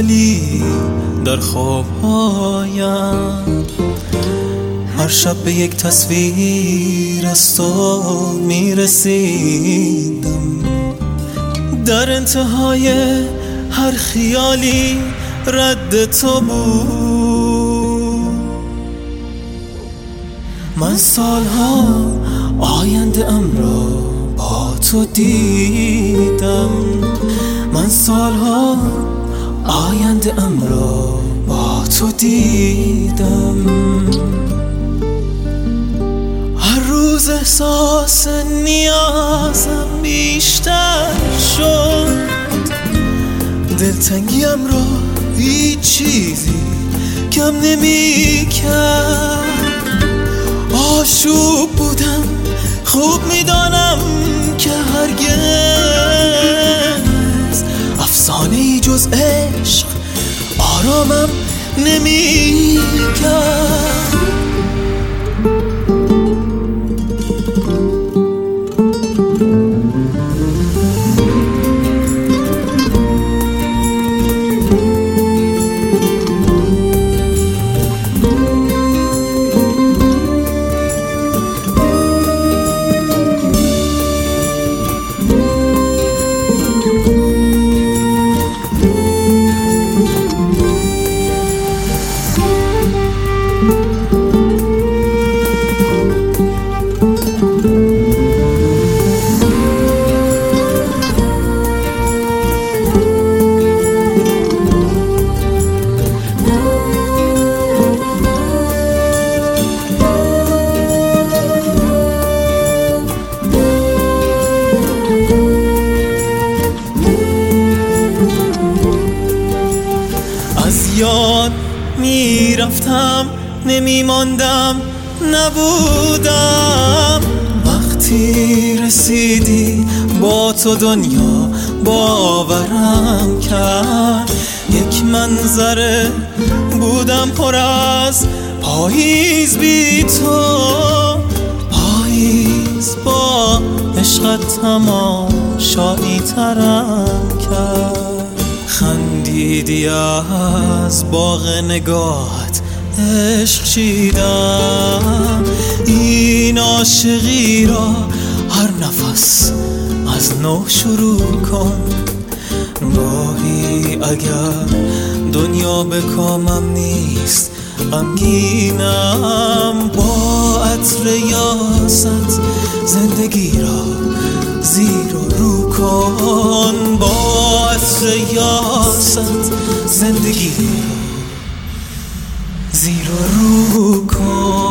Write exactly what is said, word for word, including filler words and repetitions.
ولی در خوابهایم هر شب به یک تصویر از تو میرسیدم. در انتهای هر خیالی رد تو بود. من سالها آینده ام را با تو دیدم. من سالها آینده ام را با تو دیدم. هر روز احساس نیازم بیشتر شد. دلتنگیم را هیچ چیزی کم نمی کرد. آشوب بودم خوب میدانم که هرگز افسانه ای جز عشق آرامم نمی کرد. یاد می رفتم نمی ماندم نبودم. وقتی رسیدی با تو دنیا باورم کرد. یک منظره بودم پر از پاییز بی تو. پاییز با عشقت تماشایی ترم کرد. خندیدی از باغ نگاهت عشق چیدم. این عاشقی را هر نفس از نو شروع کن. گاهی اگر دنیا به کامم نیست غمگینم. با عطر یاست زندگی را زیر و رو کن. با عطر یاست زندگی را زیر و رو کن.